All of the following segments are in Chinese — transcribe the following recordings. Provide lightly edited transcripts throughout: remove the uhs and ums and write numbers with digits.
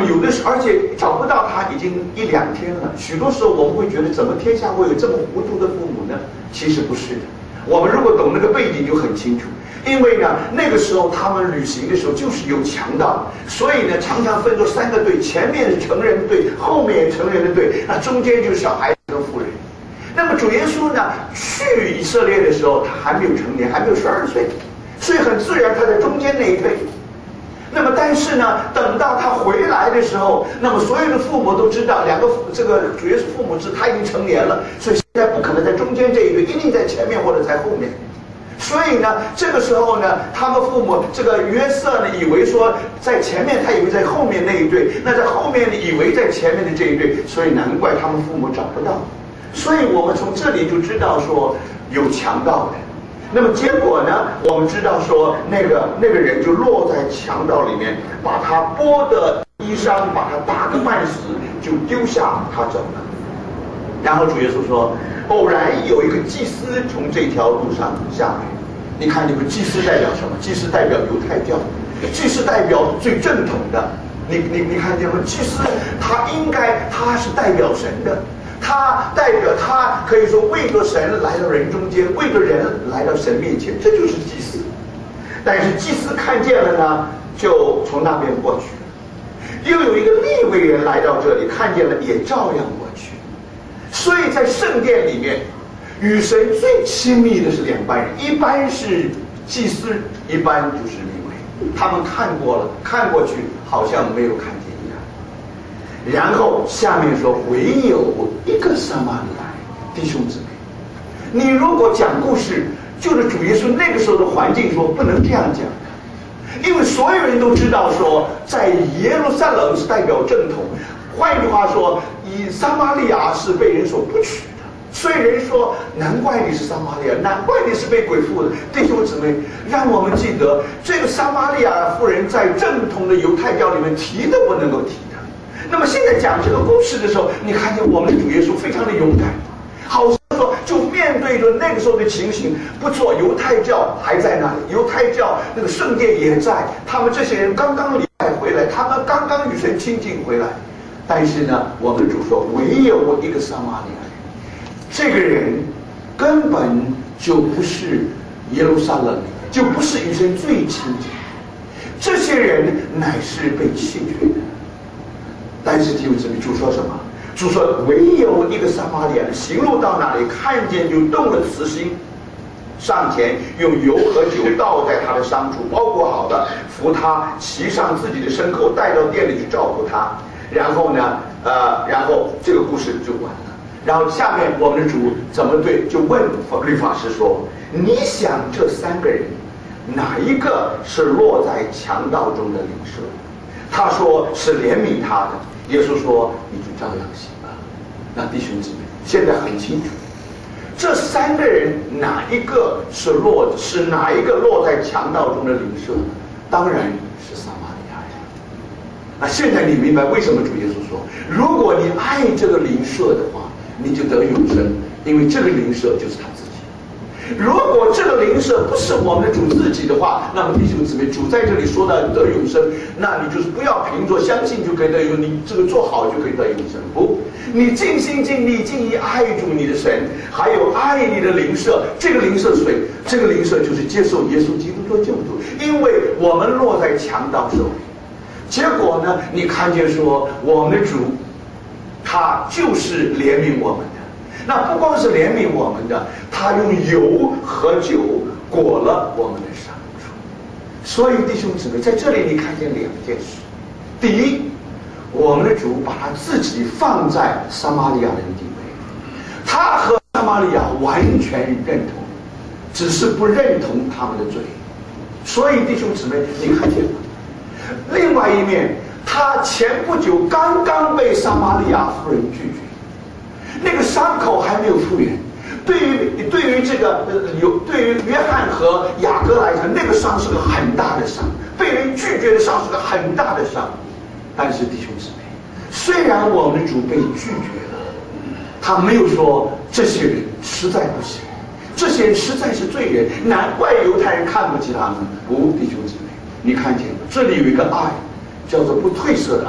么有的时候，而且找不到他已经1、2天了。许多时候我们会觉得，怎么天下会有这么糊涂的父母呢？其实不是的。我们如果懂那个背景就很清楚。因为呢，那个时候他们旅行的时候就是有强盗，所以呢常常分作3个队，前面是成人队，后面成人的队，那中间就是小孩子和妇人。那么主耶稣呢去以色列的时候，他还没有成年，还没有12岁，所以很自然他在中间那一队。那么但是呢，等到他回来的时候，那么所有的父母都知道，这个主耶稣父母知他已经成年了，所以现在不可能在中间这一队，一定在前面或者在后面。所以呢，这个时候呢，他们父母这个约瑟呢，以为说在前面，他以为在后面那一队，那在后面呢，以为在前面的这一队，所以难怪他们父母找不到。所以我们从这里就知道说有强盗的。那么结果呢，我们知道说那个人就落在强盗里面，把他剥的衣裳，把他打个半死，就丢下他走了。然后主耶稣说，偶然有一个祭司从这条路上下来。你看这个祭司代表什么？祭司代表犹太教，祭司代表最正统的。你看见吗？祭司他是代表神的，他代表他可以说为着神来到人中间，为着人来到神面前，这就是祭司。但是祭司看见了呢，就从那边过去了。又有一个利未人来到这里，看见了也照样过去。所以在圣殿里面，与神最亲密的是2班人，一般是祭司，一般就是利未。他们看过了，看过去好像没有看见一样。然后下面说，唯有一个撒玛利亚人，弟兄姊妹，你如果讲故事，就是主耶稣那个时候的环境说不能这样讲的，因为所有人都知道说，在耶路撒冷是代表正统，换句话说，以撒玛利亚是被人所不取的。所以人说，难怪你是撒玛利亚，难怪你是被鬼附的。弟兄姊妹，让我们记得，这个撒玛利亚妇人在正统的犹太教里面提都不能够提的。那么现在讲这个故事的时候，你看见我们的主耶稣非常的勇敢，好像说就面对着那个时候的情形，不错，犹太教还在那里，犹太教那个圣殿也在，他们这些人刚刚离开回来，他们刚刚与神亲近回来，但是呢，我们主说，唯有一个撒玛利亚人。这个人根本就不是耶路撒冷，就不是与神最亲近。这些人乃是被弃绝的。但是弟兄姊妹，主说什么？主说唯有一个撒玛利亚人行路到那里，看见就动了慈心，上前用油和酒倒在他的伤处，包裹好的，扶他骑上自己的牲口，带到店里去照顾他。然后呢，然后这个故事就完了。然后下面我们的主怎么对？就问律法师说：“你想这3个人，哪一个是落在强盗中的领袖？”他说是怜悯他的。耶稣说：“你就照样行吧。”那弟兄姊妹，现在很清楚，这3个人哪一个是哪一个落在强盗中的领袖呢？当然是撒玛利亚人。那现在你明白为什么主耶稣说，如果你爱这个邻舍的话，你就得永生，因为这个邻舍就是他自己。如果这个邻舍不是我们的主自己的话，那么弟兄姊妹，主在这里说的得永生，那你就是不要凭着相信就可以得永，你这个做好就可以得永生。不，你尽心尽力尽意爱主你的神，还有爱你的邻舍。这个邻舍是谁？这个邻舍就是接受耶稣基督做救主，因为我们落在强盗手里。结果呢，你看见说我们的主他就是怜悯我们的。那不光是怜悯我们的，他用油和酒裹了我们的伤处。所以弟兄姊妹，在这里你看见2件事。第一，我们的主把他自己放在撒玛利亚人地位，他和撒玛利亚完全认同，只是不认同他们的罪。所以弟兄姊妹，你看见吗？另外一面，他前不久刚刚被撒玛利亚妇人拒绝，那个伤口还没有复原。对于这个对于约翰和雅各来讲，那个伤是个很大的伤，被人拒绝的伤是个很大的伤。但是弟兄姊妹，虽然我们的主被拒绝了，他没有说这些人实在不行，这些人实在是罪人，难怪犹太人看不起他们。不，弟兄姊妹，你看见吗？这里有一个爱，叫做不褪色的爱。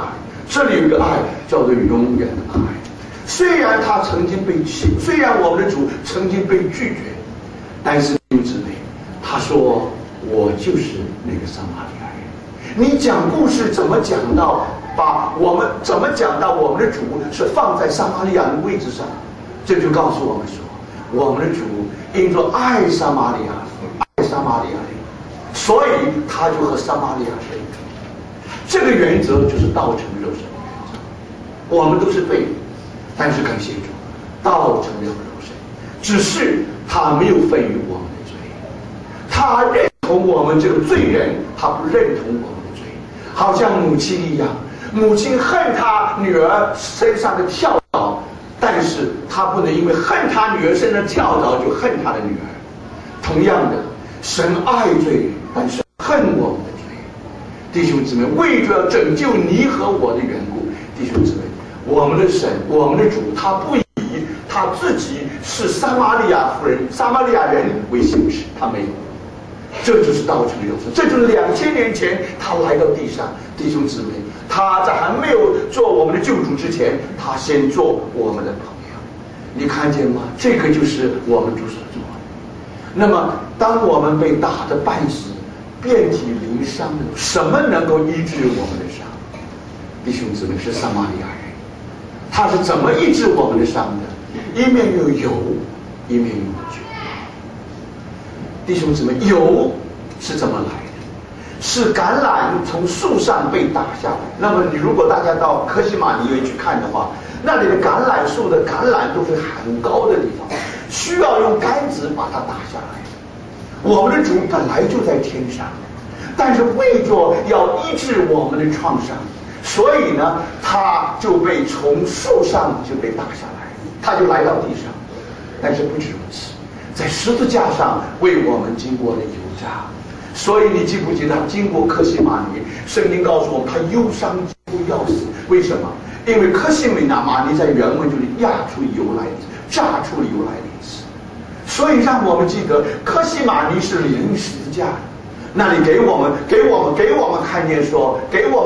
这里有一个爱叫做永远的爱。虽然他曾经被弃，虽然我们的主曾经被拒绝，但是弟兄姊妹，他说我就是那个撒玛利亚人。你讲故事怎么讲到怎么讲到我们的主是放在撒玛利亚的位置上？这就告诉我们说，我们的主因着爱撒玛利亚人，所以他就和撒玛利亚人。这个原则就是道成肉身的原则。我们都是罪人，但是感谢主，道成了肉身，只是他没有分于我们的罪，他认同我们这个罪人，他不认同我们的罪，好像母亲一样，母亲恨他女儿身上的跳蚤，但是他不能因为恨他女儿身上的跳蚤就恨他的女儿。同样的，神爱罪人，但是恨我们的罪。弟兄姊妹，为着拯救你和我的缘故，弟兄姊妹，我们的神，我们的主，他不以他自己是撒玛利亚人为羞耻，他没有。这就是道成肉身，这就是2000年前他来到地上。弟兄姊妹，他在还没有做我们的救主之前，他先做我们的朋友。你看见吗？这个就是我们主所做的。那么当我们被打得半死，遍体鳞伤的，什么能够医治我们的伤？弟兄姊妹，是撒玛利亚人。他是怎么医治我们的伤的？一面有油，一面有酒。弟兄姊妹，油是怎么来的？是橄榄从树上被打下来。那么如果大家到科西玛尼园去看的话，那里的橄榄树的橄榄都是很高的地方，需要用杆子把它打下来。我们的主本来就在天上，但是为着要医治我们的创伤，所以呢，他就被从树上就被打下来，他就来到地上。但是不止如此，在十字架上为我们经过了油炸。所以你记不记得经过科西玛尼，圣经告诉我们他忧伤几乎要死。为什么？因为科西玛尼在原文就是压出油来，炸出油来的意思。所以让我们记得科西玛尼是临十字架，那里给我们看见说，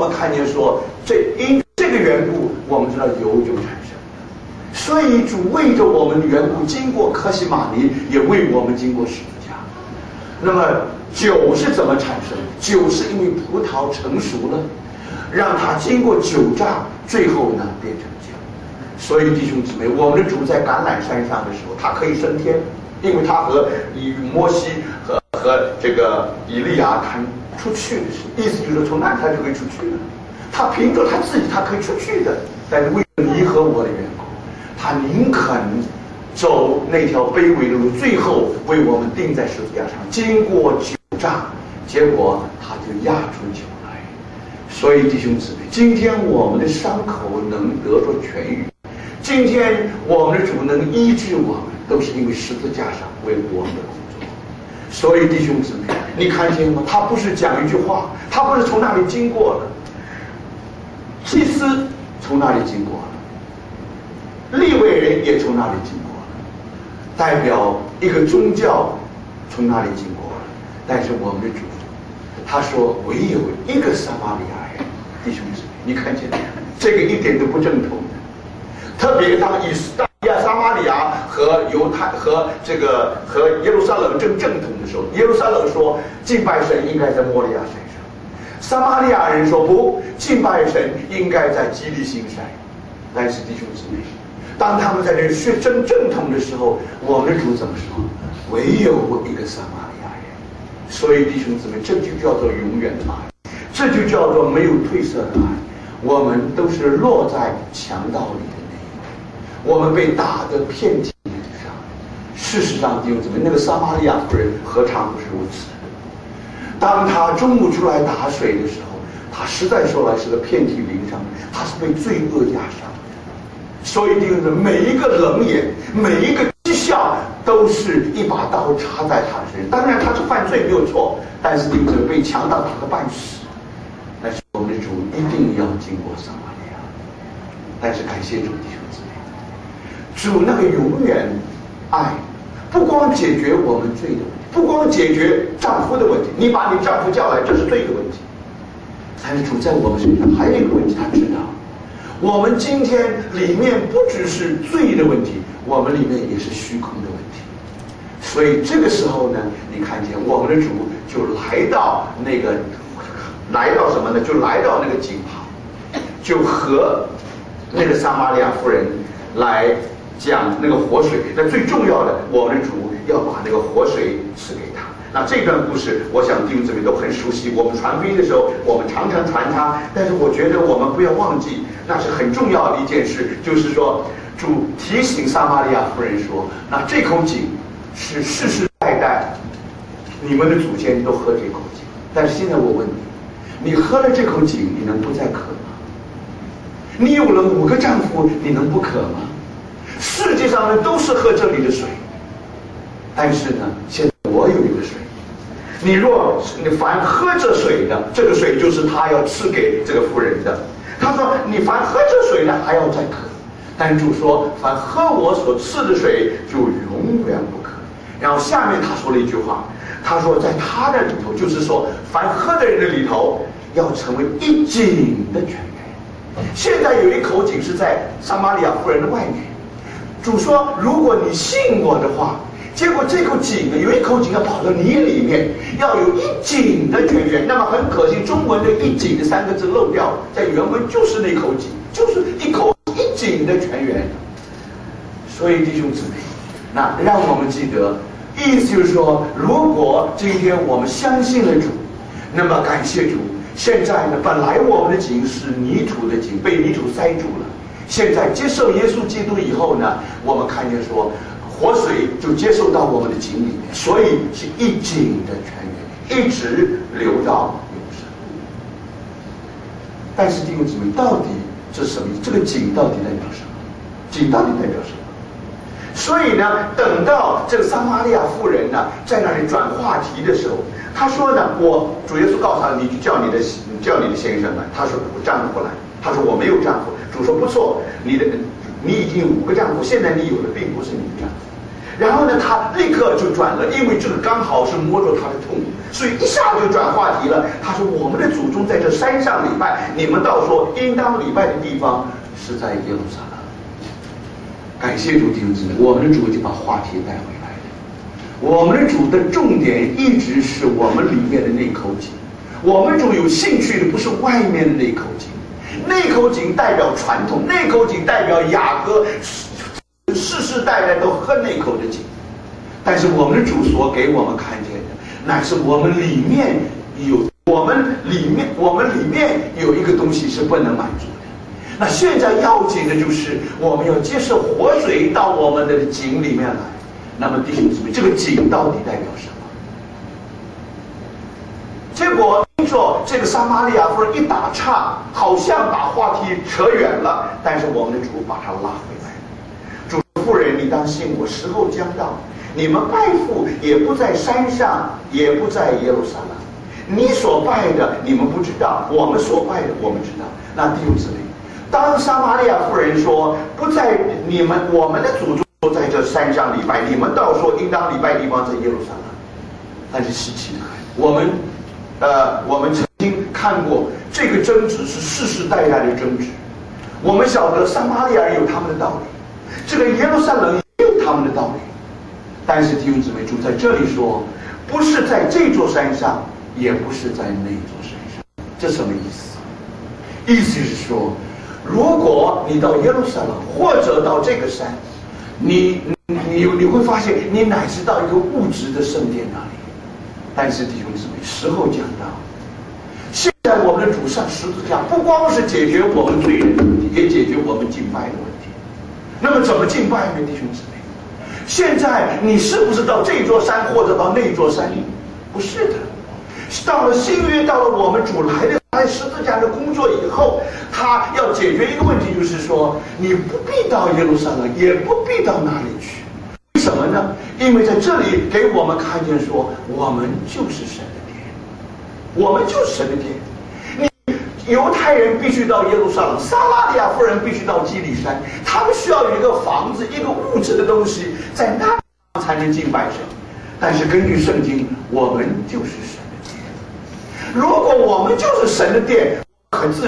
因这个缘故，我们知道油就产生。所以主为着我们的缘故，经过科西玛尼，也为我们经过十字架。那么酒是怎么产生？酒是因为葡萄成熟了，让它经过酒榨，最后呢变成酒。所以弟兄姊妹，我们的主在橄榄山上的时候，他可以升天，因为他和摩西和这个以利亚他出去的时候，意思就是说从那里他就可以出去了。他凭着他自己，他可以出去的，但是为了你和我的缘故，他宁肯走那条卑微的路，最后为我们钉在十字架上，经过酒榨，结果他就压出酒来。所以弟兄姊妹，今天我们的伤口能得着痊愈，今天我们的主能医治我们，都是因为十字架上为我们的工作。所以弟兄姊妹，你看见吗？他不是讲一句话，他不是从那里经过了，祭司从那里经过了，利未人也从那里经过了，代表一个宗教从那里经过了。但是我们的主，他说唯有一个撒玛利亚人。弟兄姊妹，你看见这个一点都不正统的。特别当撒玛利亚和犹太和耶路撒冷正统的时候，耶路撒冷说敬拜神应该在摩利亚山上，撒玛利亚人说不，敬拜神应该在基利心山。但是弟兄姊妹，当他们在这学正统的时候，我们的主怎么说？唯有一个撒玛利亚人。所以弟兄姊妹，这就叫做永远的爱，这就叫做没有褪色的爱。我们都是落在强盗里的那一位，我们被打得遍体鳞伤。事实上，弟兄姊妹，那个撒玛利亚妇人何尝不是如此？当他中午出来打水的时候，他实在说来是个遍体鳞伤，他是被罪恶压伤的。所以弟兄姊妹，每一个冷眼，每一个讥笑，都是一把刀插在他的身上。当然他是犯罪没有错，但是弟兄姊妹被强盗打得半死。但是我们的主一定要经过撒玛利亚。但是感谢主，弟兄姊妹，主那个永远爱，不光解决我们罪的问题，不光解决丈夫的问题，你把你丈夫叫来，这是罪的问题。但是主在我们身上还有一个问题，他知道我们今天里面不只是罪的问题，我们里面也是虚空的问题。所以这个时候呢，你看见我们的主就来到什么呢？就来到那个井旁，就和那个撒玛利亚妇人来讲那个活水。那最重要的，我们的主要把那个活水赐给他。那这段故事，我想弟兄姊妹都很熟悉。我们传福音的时候，我们常常传它，但是我觉得我们不要忘记，那是很重要的一件事，就是说主提醒撒玛利亚妇人说，那这口井是世世代代你们的祖先都喝这口井。但是现在我问你，你喝了这口井，你能不再渴吗？你有了5个丈夫，你能不渴吗？世界上人都是喝这里的水，但是呢，现在我有一个水。你凡喝这水的，这个水就是他要赐给这个妇人的。他说你凡喝这水的还要再渴，但主说凡喝我所赐的水就永远不渴。然后下面他说了一句话，他说在他的里头，就是说凡喝的人的里头要成为一井的泉源。现在有一口井是在撒玛利亚妇人的外面，主说如果你信我的话，结果这口井呢，有一口井要跑到你里面，要有一井的泉源。那么很可惜，中文的一井的3个字漏掉，在原文就是那口井，就是一井的泉源。所以弟兄姊妹，那让我们记得，意思就是说，如果今天我们相信了主，那么感谢主。现在呢，本来我们的井是泥土的井，被泥土塞住了。现在接受耶稣基督以后呢，我们看见说，活水就接受到我们的井里面，所以是一井的泉源，一直流到永生。但是弟兄姊妹，到底这是什么意思？这个井到底代表什么？井到底代表什么？所以呢，等到这个撒玛利亚妇人呢，在那里转话题的时候，他说呢，主耶稣告诉他，你去叫你的先生来。他说我丈夫来。他说我没有丈夫。主说不错，你已经有5个丈夫，现在你有的并不是你的丈夫。然后呢，他立刻就转了，因为这个刚好是摸着他的痛，所以一下就转话题了。他说我们的祖宗在这山上礼拜，你们倒说应当礼拜的地方是在耶路撒冷。感谢主弟兄姊妹，我们的主就把话题带回来了。我们的主的重点一直是我们里面的那口井。我们主有兴趣的不是外面的那口井，那口井代表传统，那口井代表雅各世世代代都喝那口的井。但是我们的主所给我们看见的，乃是我们里面有一个东西是不能满足的。那现在要紧的就是我们要接受活水到我们的井里面来。那么弟兄姊妹，这个井到底代表什么？结果听说这个撒玛利亚妇人一打岔，好像把话题扯远了，但是我们的主把它拉回来。主妇人，你当信我，时候将到，你们拜父也不在山上，也不在耶路撒冷。你所拜的你们不知道，我们所拜的我们知道。那弟兄姊妹，当撒玛利亚妇人说不在我们的祖宗都在这山上礼拜，你们倒说应当礼拜地方在耶路撒冷。但是稀奇的很，我们曾经看过这个争执是世世代代的争执。我们晓得撒玛利亚人有他们的道理，这个耶路撒冷也有他们的道理。但是弟兄姊妹，主在这里说，不是在这座山上，也不是在那座山上。这什么意思？意思是说，如果你到耶路撒冷或者到这个山，你会发现你乃是到一个物质的圣殿那里。但是弟兄姊妹，时候将到，现在我们的主上十字架不光是解决我们罪人的问题，也解决我们敬拜的问题。那么怎么敬拜呢？弟兄姊妹，现在你是不是到这座山或者到那座山？不是的。到了新约，到了我们主来的在十字架的工作以后，他要解决一个问题，就是说你不必到耶路撒冷，也不必到哪里去。为什么呢？因为在这里给我们看见说，我们就是神的殿，我们就是神的殿。你犹太人必须到耶路撒冷，撒玛利亚妇人必须到基利山，他们需要有一个房子，一个物质的东西，在那里才能敬拜神。但是根据圣经，我们就是神的殿。如果我们就是神的殿，很自